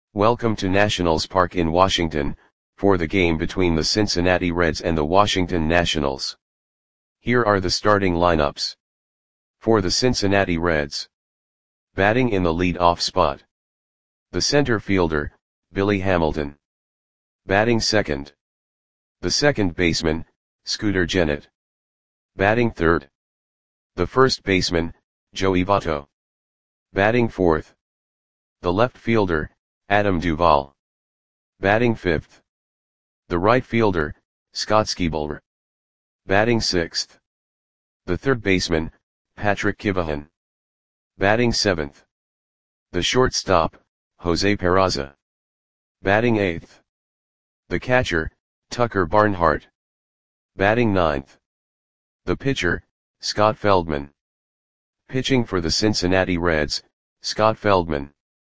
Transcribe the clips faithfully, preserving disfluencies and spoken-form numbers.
Welcome to Nationals Park in Washington, for the game between the Cincinnati Reds and the Washington Nationals. Here are the starting lineups. For the Cincinnati Reds. Batting in the lead-off spot. The center fielder, Billy Hamilton. Batting second. The second baseman, Scooter Gennett. Batting third. The first baseman, Joey Votto. Batting fourth. The left fielder, Adam Duvall. Batting fifth. The right fielder, Scott Skiebler. Batting sixth. The third baseman, Patrick Kivahan. Batting seventh. The shortstop, Jose Peraza. Batting eighth. The catcher, Tucker Barnhart. Batting ninth. The pitcher, Scott Feldman. Pitching for the Cincinnati Reds, Scott Feldman.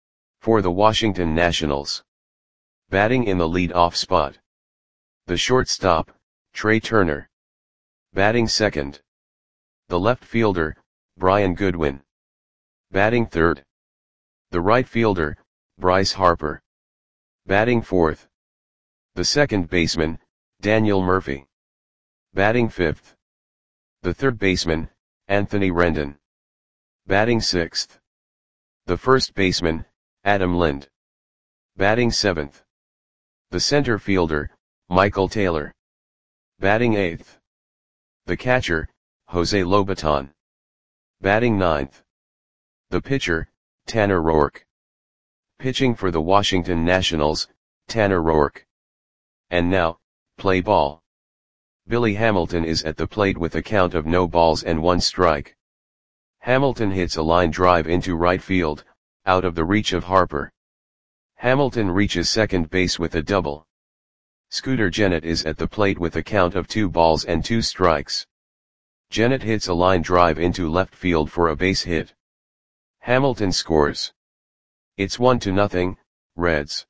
For the Washington Nationals. Batting in the lead-off spot. The shortstop, Trey Turner. Batting second. The left fielder, Brian Goodwin. Batting third. The right fielder, Bryce Harper. Batting fourth. The second baseman, Daniel Murphy. Batting fifth. The third baseman, Anthony Rendon. Batting sixth. The first baseman, Adam Lind. Batting seventh. The center fielder, Michael Taylor. Batting eighth. The catcher, Jose Lobaton. Batting ninth. The pitcher, Tanner Roark. Pitching for the Washington Nationals, Tanner Roark. And now, play ball. Billy Hamilton is at the plate with a count of no balls and one strike. Hamilton hits a line drive into right field, out of the reach of Harper. Hamilton reaches second base with a double. Scooter Gennett is at the plate with a count of two balls and two strikes. Gennett hits a line drive into left field for a base hit. Hamilton scores. It's one to nothing, Reds.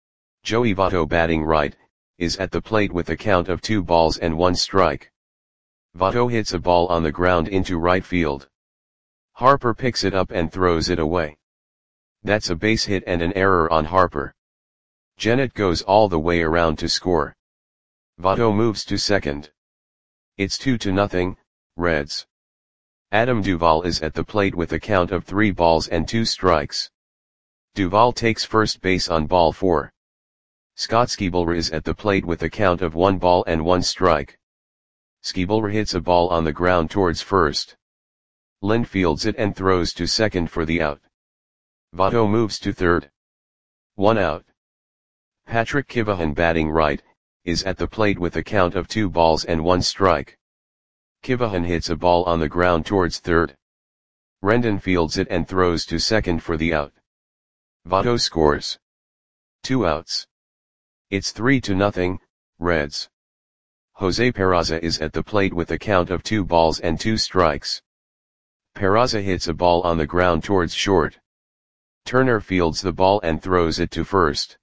Joey Votto, batting right, is at the plate with a count of two balls and one strike. Votto hits a ball on the ground into right field. Harper picks it up and throws it away. That's a base hit and an error on Harper. Gennett goes all the way around to score. Votto moves to second. It's two to nothing, Reds. Adam Duvall is at the plate with a count of three balls and two strikes. Duvall takes first base on ball four. Scott Skiebler is at the plate with a count of one ball and one strike. Skiebler hits a ball on the ground towards first. Lind fields it and throws to second for the out. Votto moves to third. One out. Patrick Kivahan, batting right, is at the plate with a count of two balls and one strike. Kivahan hits a ball on the ground towards third. Rendon fields it and throws to second for the out. Votto scores. Two outs. It's three to nothing, Reds. Jose Peraza is at the plate with a count of two balls and two strikes. Peraza hits a ball on the ground towards short. Turner fields the ball and throws it to first.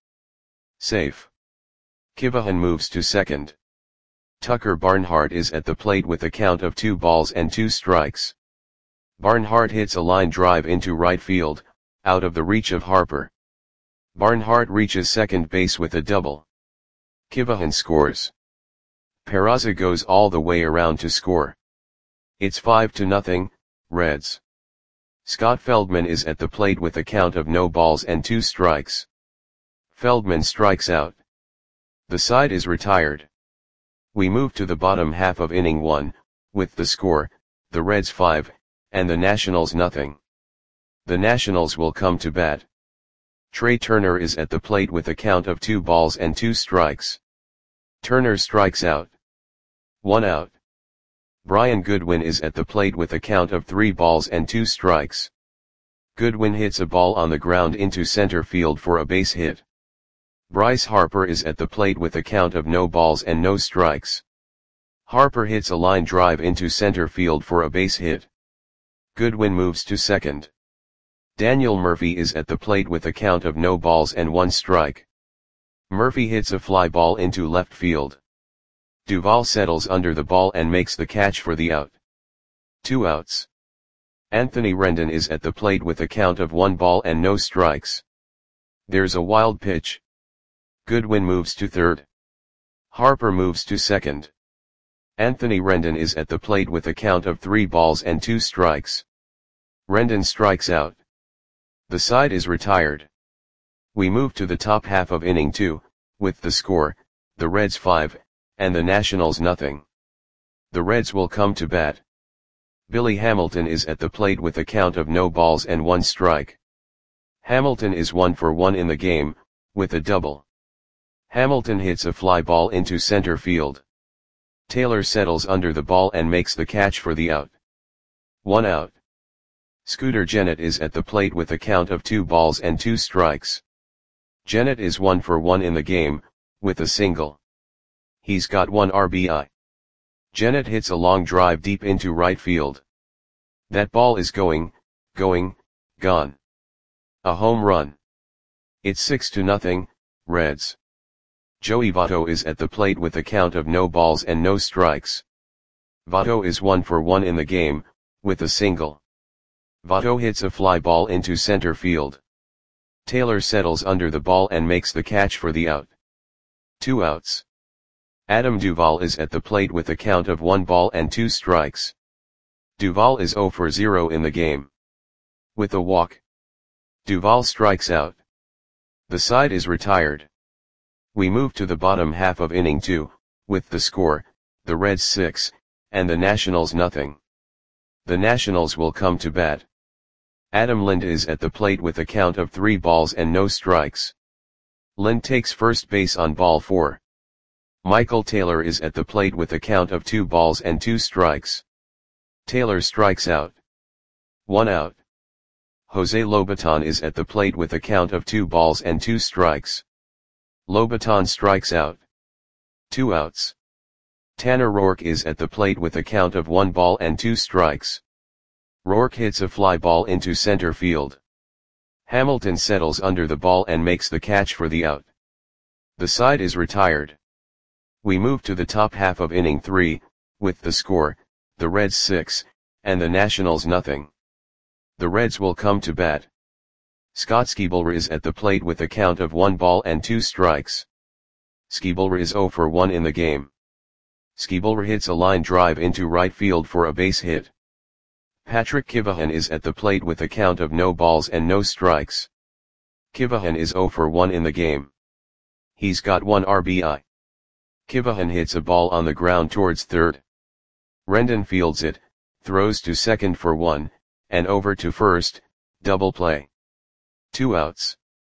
Safe. Kivahan moves to second. Tucker Barnhart is at the plate with a count of two balls and two strikes. Barnhart hits a line drive into right field, out of the reach of Harper. Barnhart reaches second base with a double. Kivahan scores. Peraza goes all the way around to score. It's five to nothing, Reds. Scott Feldman is at the plate with a count of no balls and two strikes. Feldman strikes out. The side is retired. We move to the bottom half of inning one, with the score, the Reds five, and the Nationals nothing. The Nationals will come to bat. Trey Turner is at the plate with a count of two balls and two strikes. Turner strikes out. One out. Brian Goodwin is at the plate with a count of three balls and two strikes. Goodwin hits a ball on the ground into center field for a base hit. Bryce Harper is at the plate with a count of no balls and no strikes. Harper hits a line drive into center field for a base hit. Goodwin moves to second. Daniel Murphy is at the plate with a count of no balls and one strike. Murphy hits a fly ball into left field. Duvall settles under the ball and makes the catch for the out. Two outs. Anthony Rendon is at the plate with a count of one ball and no strikes. There's a wild pitch. Goodwin moves to third. Harper moves to second. Anthony Rendon is at the plate with a count of three balls and two strikes. Rendon strikes out. The side is retired. We move to the top half of inning two, with the score, the Reds five, and the Nationals nothing. The Reds will come to bat. Billy Hamilton is at the plate with a count of no balls and one strike. Hamilton is one for one in the game, with a double. Hamilton hits a fly ball into center field. Taylor settles under the ball and makes the catch for the out. One out. Scooter Gennett is at the plate with a count of two balls and two strikes. Gennett is one for one in the game, with a single. He's got one R B I. Gennett hits a long drive deep into right field. That ball is going, going, gone. A home run. It's six to nothing, Reds. Joey Votto is at the plate with a count of no balls and no strikes. Votto is one for one in the game, with a single. Votto hits a fly ball into center field. Taylor settles under the ball and makes the catch for the out. Two outs. Adam Duvall is at the plate with a count of one ball and two strikes. Duvall is zero for zero in the game. With a walk. Duvall strikes out. The side is retired. We move to the bottom half of inning two, with the score, the Reds six, and the Nationals nothing. The Nationals will come to bat. Adam Lind is at the plate with a count of three balls and no strikes. Lind takes first base on ball four. Michael Taylor is at the plate with a count of two balls and two strikes. Taylor strikes out. One out. Jose Lobaton is at the plate with a count of two balls and two strikes. Lobaton strikes out. Two outs. Tanner Roark is at the plate with a count of one ball and two strikes. Roark hits a fly ball into center field. Hamilton settles under the ball and makes the catch for the out. The side is retired. We move to the top half of inning three, with the score, the Reds six, and the Nationals nothing. The Reds will come to bat. Scott Skiebler is at the plate with a count of one ball and two strikes. Skiebler is zero for one in the game. Skiebler hits a line drive into right field for a base hit. Patrick Kivahan is at the plate with a count of no balls and no strikes. Kivahan is zero for one in the game. He's got one R B I. Kivahan hits a ball on the ground towards third. Rendon fields it, throws to second for one, and over to first, double play. Two outs.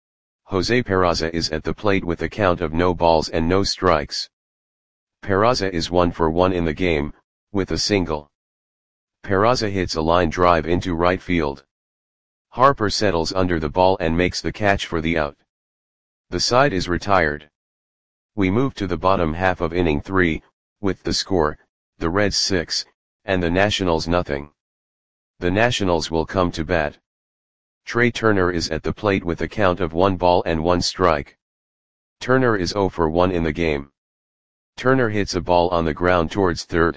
Jose Peraza is at the plate with a count of no balls and no strikes. Peraza is one for one in the game, with a single. Peraza hits a line drive into right field. Harper settles under the ball and makes the catch for the out. The side is retired. We move to the bottom half of inning three, with the score, the Reds six, and the Nationals nothing. The Nationals will come to bat. Trey Turner is at the plate with a count of one ball and one strike. Turner is zero for one in the game. Turner hits a ball on the ground towards third.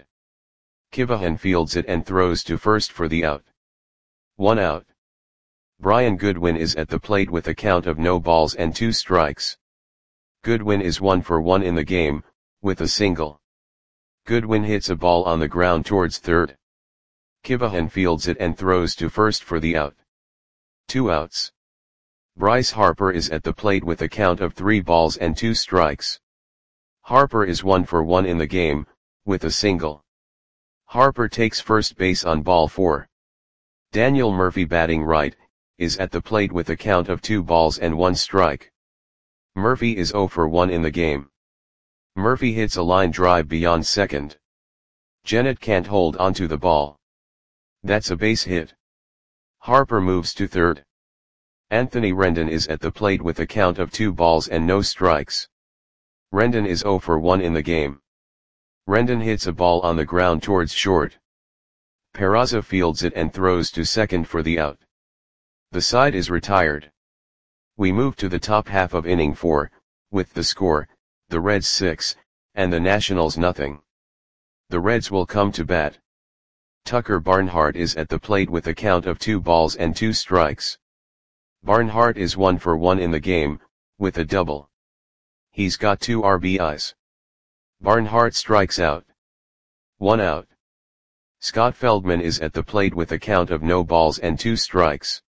Kivahan fields it and throws to first for the out. One out. Brian Goodwin is at the plate with a count of no balls and two strikes. Goodwin is one for one in the game, with a single. Goodwin hits a ball on the ground towards third. Kivahan fields it and throws to first for the out. Two outs. Bryce Harper is at the plate with a count of three balls and two strikes. Harper is one for one in the game, with a single. Harper takes first base on ball four. Daniel Murphy, batting right, is at the plate with a count of two balls and one strike. Murphy is zero for one in the game. Murphy hits a line drive beyond second. Gennett can't hold onto the ball. That's a base hit. Harper moves to third. Anthony Rendon is at the plate with a count of two balls and no strikes. Rendon is zero for one in the game. Rendon hits a ball on the ground towards short. Peraza fields it and throws to second for the out. The side is retired. We move to the top half of inning four, with the score, the Reds six, and the Nationals nothing. The Reds will come to bat. Tucker Barnhart is at the plate with a count of two balls and two strikes. Barnhart is one for one in the game, with a double. He's got two R B Is. Barnhart strikes out. One out. Scott Feldman is at the plate with a count of no balls and two strikes.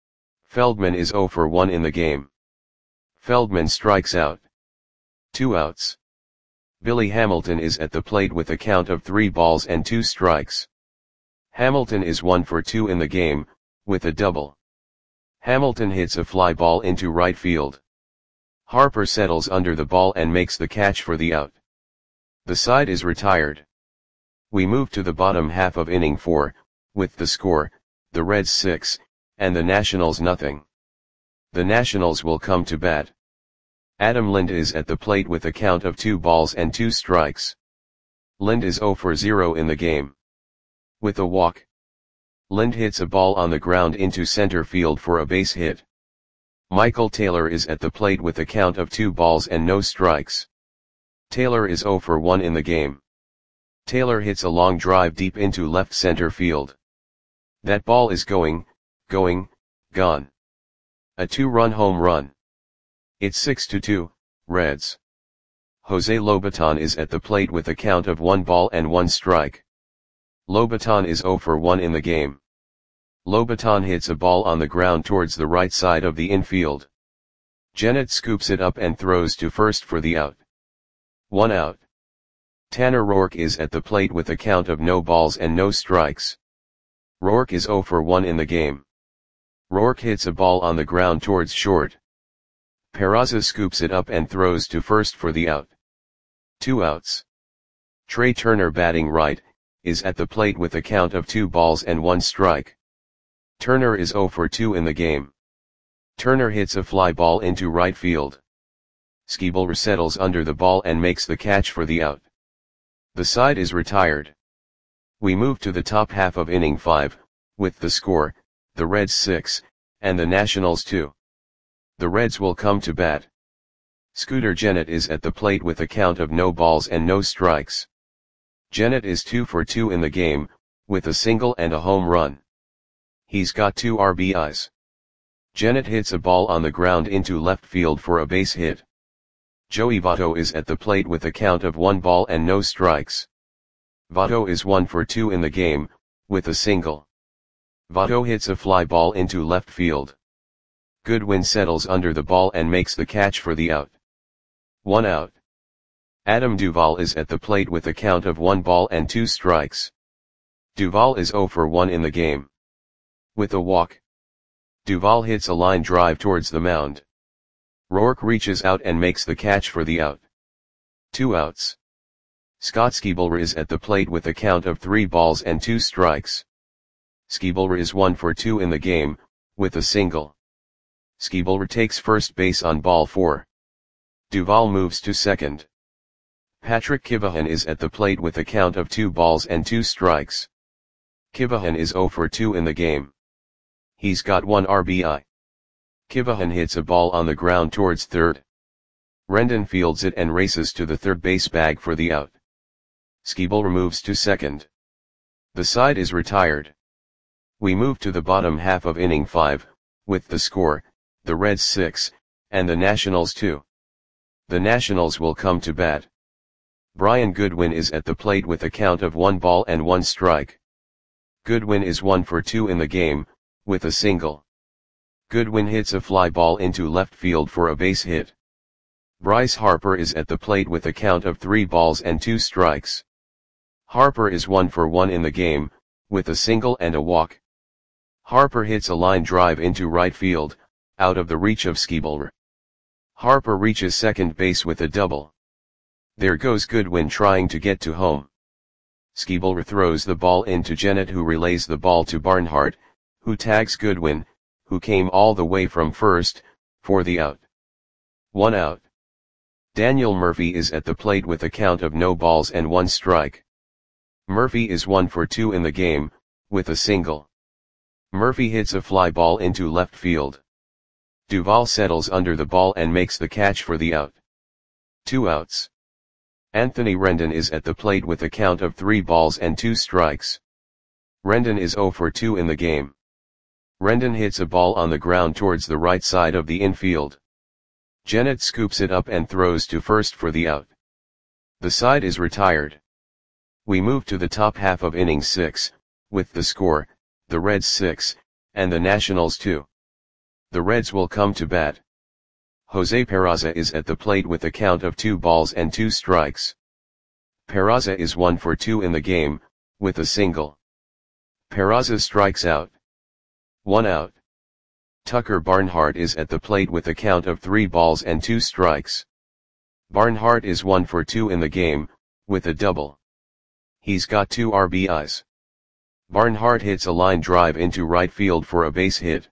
Feldman is zero for one in the game. Feldman strikes out. Two outs. Billy Hamilton is at the plate with a count of three balls and two strikes. Hamilton is one for two in the game, with a double. Hamilton hits a fly ball into right field. Harper settles under the ball and makes the catch for the out. The side is retired. We move to the bottom half of inning four, with the score, the Reds six, and the Nationals nothing. The Nationals will come to bat. Adam Lind is at the plate with a count of two balls and two strikes. Lind is zero for zero in the game. With a walk. Lind hits a ball on the ground into center field for a base hit. Michael Taylor is at the plate with a count of two balls and no strikes. Taylor is zero for one in the game. Taylor hits a long drive deep into left center field. That ball is going, going, gone. A two-run home run. It's six to two, Reds. Jose Lobaton is at the plate with a count of one ball and one strike. Lobaton is zero for one in the game. Lobaton hits a ball on the ground towards the right side of the infield. Jennett scoops it up and throws to first for the out. One out. Tanner Roark is at the plate with a count of no balls and no strikes. Roark is zero for one in the game. Roark hits a ball on the ground towards short. Peraza scoops it up and throws to first for the out. Two outs. Trey Turner, batting right, is at the plate with a count of two balls and one strike. Turner is zero for two in the game. Turner hits a fly ball into right field. Schebler settles under the ball and makes the catch for the out. The side is retired. We move to the top half of inning five, with the score, the Reds six, and the Nationals two. The Reds will come to bat. Scooter Gennett is at the plate with a count of no balls and no strikes. Gennett is two for two in the game, with a single and a home run. He's got two R B Is. Gennett hits a ball on the ground into left field for a base hit. Joey Votto is at the plate with a count of one ball and no strikes. Votto is one for two in the game, with a single. Votto hits a fly ball into left field. Goodwin settles under the ball and makes the catch for the out. One out. Adam Duvall is at the plate with a count of one ball and two strikes. Duvall is zero for one in the game. With a walk. Duvall hits a line drive towards the mound. Roark reaches out and makes the catch for the out. Two outs. Scott Schebler is at the plate with a count of three balls and two strikes. Schebler is one for two in the game, with a single. Schebler takes first base on ball four. Duvall moves to second. Patrick Kivahan is at the plate with a count of two balls and two strikes. Kivahan is zero for two in the game. He's got one R B I. Kivahan hits a ball on the ground towards third. Rendon fields it and races to the third base bag for the out. Schebler moves to second. The side is retired. We move to the bottom half of inning five, with the score, the Reds six, and the Nationals two. The Nationals will come to bat. Brian Goodwin is at the plate with a count of one ball and one strike. Goodwin is one for two in the game, with a single. Goodwin hits a fly ball into left field for a base hit. Bryce Harper is at the plate with a count of three balls and two strikes. Harper is one for one in the game, with a single and a walk. Harper hits a line drive into right field, out of the reach of Schebler. Harper reaches second base with a double. There goes Goodwin trying to get to home. Schebler throws the ball into Gennett, who relays the ball to Barnhart, who tags Goodwin, who came all the way from first, for the out. One out. Daniel Murphy is at the plate with a count of no balls and one strike. Murphy is one for two in the game, with a single. Murphy hits a fly ball into left field. Duvall settles under the ball and makes the catch for the out. Two outs. Anthony Rendon is at the plate with a count of three balls and two strikes. Rendon is zero for two in the game. Rendon hits a ball on the ground towards the right side of the infield. Jennett scoops it up and throws to first for the out. The side is retired. We move to the top half of inning six, with the score, the Reds six, and the Nationals two. The Reds will come to bat. Jose Peraza is at the plate with a count of two balls and two strikes. Peraza is one for two in the game, with a single. Peraza strikes out. One out. Tucker Barnhart is at the plate with a count of three balls and two strikes. Barnhart is one for two in the game, with a double. He's got two R B Is. Barnhart hits a line drive into right field for a base hit.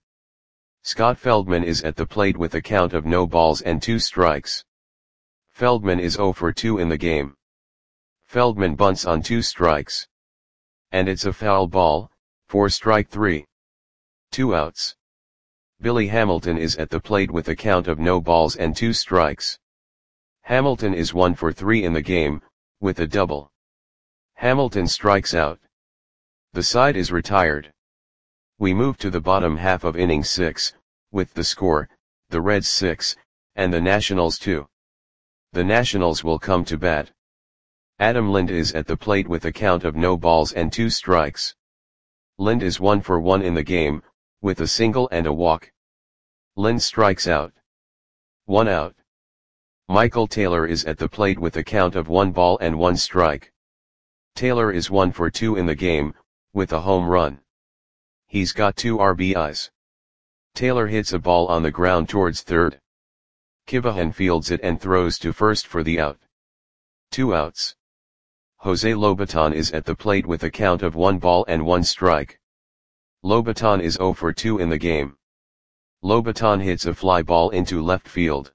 Scott Feldman is at the plate with a count of no balls and two strikes. Feldman is zero for two in the game. Feldman bunts on two strikes. And it's a foul ball, for strike three. Two outs. Billy Hamilton is at the plate with a count of no balls and two strikes. Hamilton is one for three in the game, with a double. Hamilton strikes out. The side is retired. We move to the bottom half of inning six, with the score, the Reds six, and the Nationals two. The Nationals will come to bat. Adam Lind is at the plate with a count of no balls and two strikes. Lind is one for one in the game, with a single and a walk. Lind strikes out. One out. Michael Taylor is at the plate with a count of one ball and one strike. Taylor is one for two in the game, with a home run. He's got two R B Is. Taylor hits a ball on the ground towards third. Kivahan fields it and throws to first for the out. Two outs. Jose Lobaton is at the plate with a count of one ball and one strike. Lobaton is zero for two in the game. Lobaton hits a fly ball into left field.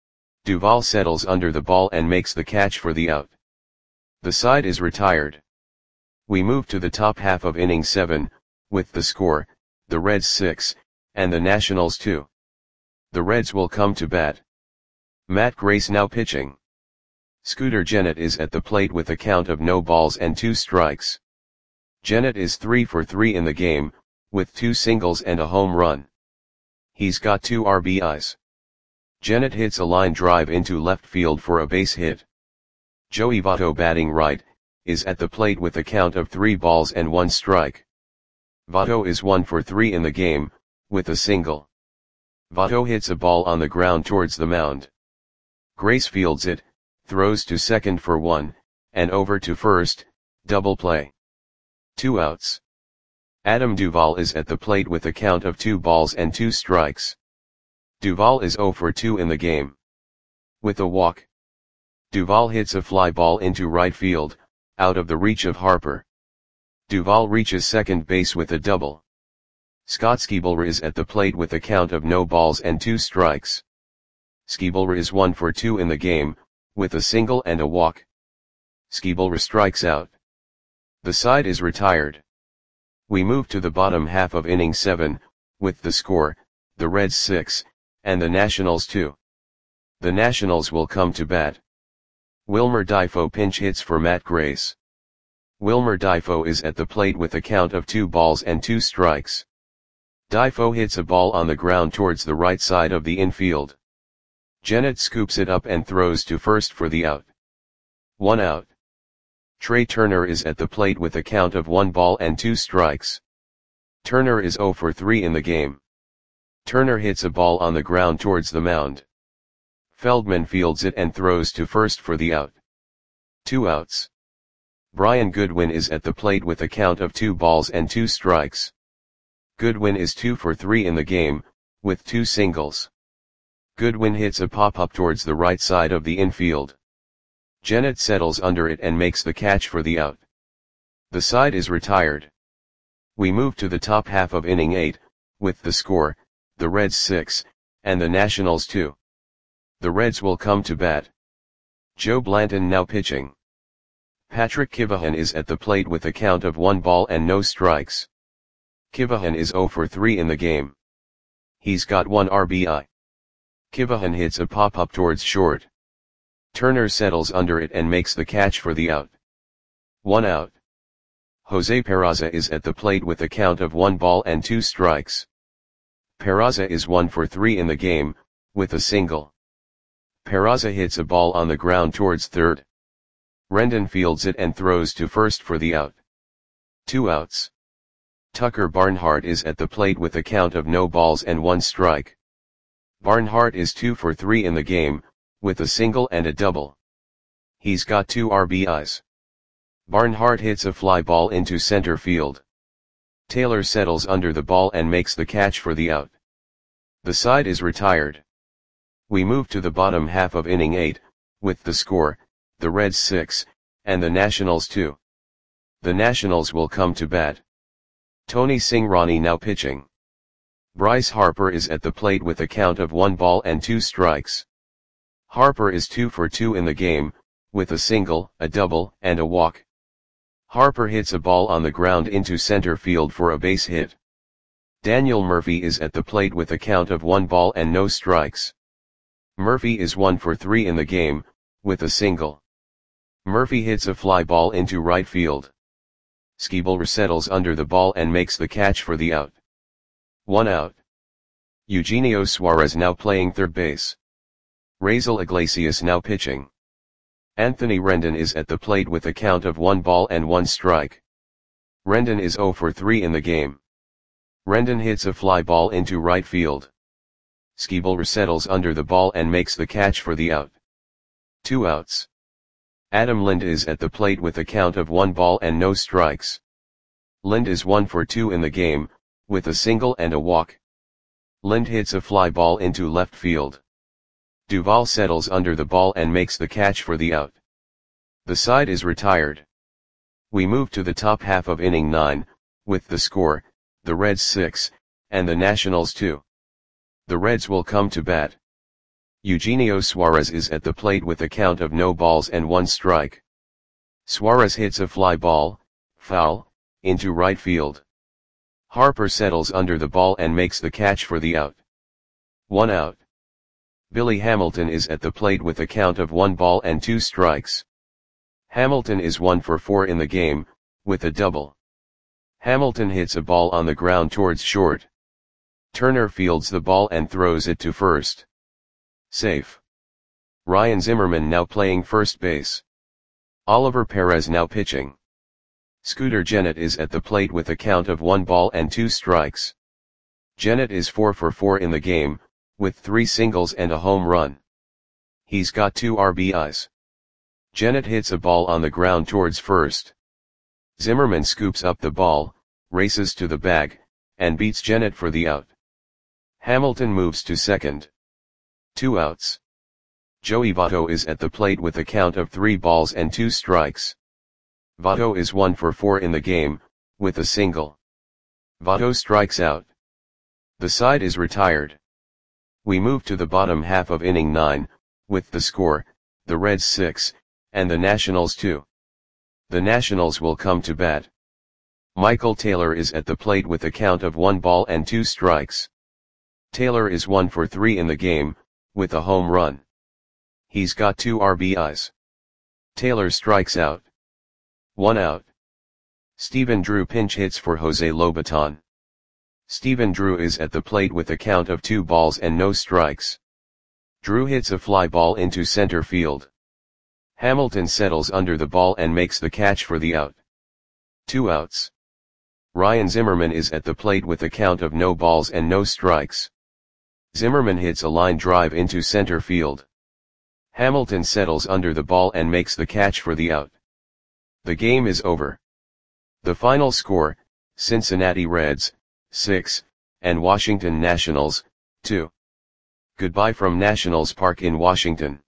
Duvall settles under the ball and makes the catch for the out. The side is retired. We move to the top half of inning seven, with the score, the Reds six, and the Nationals two. The Reds will come to bat. Matt Grace now pitching. Scooter Gennett is at the plate with a count of no balls and two strikes. Gennett is three for three in the game, with two singles and a home run. He's got two R B Is. Gennett hits a line drive into left field for a base hit. Joey Votto, batting right, is at the plate with a count of three balls and one strike. Votto is one for three in the game, with a single. Votto hits a ball on the ground towards the mound. Grace fields it, throws to second for one, and over to first, double play. Two outs. Adam Duvall is at the plate with a count of two balls and two strikes. Duvall is zero for two in the game. With a walk. Duvall hits a fly ball into right field, out of the reach of Harper. Duvall reaches second base with a double. Scott Skiebler is at the plate with a count of no balls and two strikes. Skiebler is one for two in the game, with a single and a walk. Skiebler strikes out. The side is retired. We move to the bottom half of inning seven, with the score, the Reds six, and the Nationals two. The Nationals will come to bat. Wilmer Difo pinch hits for Matt Grace. Wilmer Difo is at the plate with a count of two balls and two strikes. Difo hits a ball on the ground towards the right side of the infield. Gennett scoops it up and throws to first for the out. One out. Trey Turner is at the plate with a count of one ball and two strikes. Turner is zero for three in the game. Turner hits a ball on the ground towards the mound. Feldman fields it and throws to first for the out. Two outs. Brian Goodwin is at the plate with a count of two balls and two strikes. Goodwin is two for three in the game, with two singles. Goodwin hits a pop-up towards the right side of the infield. Gennett settles under it and makes the catch for the out. The side is retired. We move to the top half of inning eight, with the score, the Reds six, and the Nationals two. The Reds will come to bat. Joe Blanton now pitching. Patrick Kivahan is at the plate with a count of one ball and no strikes. Kivahan is zero for three in the game. He's got one R B I. Kivahan hits a pop-up towards short. Turner settles under it and makes the catch for the out. One out. Jose Peraza is at the plate with a count of one ball and two strikes. Peraza is one for three in the game, with a single. Peraza hits a ball on the ground towards third. Rendon fields it and throws to first for the out. Two outs. Tucker Barnhart is at the plate with a count of no balls and one strike. Barnhart is two for three in the game, with a single and a double. He's got two R B Is. Barnhart hits a fly ball into center field. Taylor settles under the ball and makes the catch for the out. The side is retired. We move to the bottom half of inning eight, with the score, the Reds six, and the Nationals two. The Nationals will come to bat. Tony Cingrani now pitching. Bryce Harper is at the plate with a count of one ball and two strikes. Harper is two for two in the game, with a single, a double, and a walk. Harper hits a ball on the ground into center field for a base hit. Daniel Murphy is at the plate with a count of one ball and no strikes. Murphy is one for three in the game, with a single. Murphy hits a fly ball into right field. Skibel resettles under the ball and makes the catch for the out. One out. Eugenio Suarez now playing third base. Raisel Iglesias now pitching. Anthony Rendon is at the plate with a count of one ball and one strike. Rendon is zero for three in the game. Rendon hits a fly ball into right field. Skibel resettles under the ball and makes the catch for the out. Two outs. Adam Lind is at the plate with a count of one ball and no strikes. Lind is one for two in the game, with a single and a walk. Lind hits a fly ball into left field. Duvall settles under the ball and makes the catch for the out. The side is retired. We move to the top half of inning nine, with the score, the Reds six, and the Nationals two. The Reds will come to bat. Eugenio Suarez is at the plate with a count of no balls and one strike. Suarez hits a fly ball, foul, into right field. Harper settles under the ball and makes the catch for the out. One out. Billy Hamilton is at the plate with a count of one ball and two strikes. Hamilton is one for four in the game, with a double. Hamilton hits a ball on the ground towards short. Turner fields the ball and throws it to first. Safe. Ryan Zimmerman now playing first base. Oliver Perez now pitching. Scooter Gennett is at the plate with a count of one ball and two strikes. Gennett is four for four in the game, with three singles and a home run. He's got two R B Is. Gennett hits a ball on the ground towards first. Zimmerman scoops up the ball, races to the bag, and beats Gennett for the out. Hamilton moves to second. Two outs. Joey Votto is at the plate with a count of three balls and two strikes. Votto is one for four in the game, with a single. Votto strikes out. The side is retired. We move to the bottom half of inning nine, with the score, the Reds six, and the Nationals two. The Nationals will come to bat. Michael Taylor is at the plate with a count of one ball and two strikes. Taylor is one for three in the game, with a home run. He's got two R B Is. Taylor strikes out. One out. Stephen Drew pinch hits for Jose Lobaton. Stephen Drew is at the plate with a count of two balls and no strikes. Drew hits a fly ball into center field. Hamilton settles under the ball and makes the catch for the out. Two outs. Ryan Zimmerman is at the plate with a count of no balls and no strikes. Zimmerman hits a line drive into center field. Hamilton settles under the ball and makes the catch for the out. The game is over. The final score, Cincinnati Reds, six, and Washington Nationals, two. Goodbye from Nationals Park in Washington.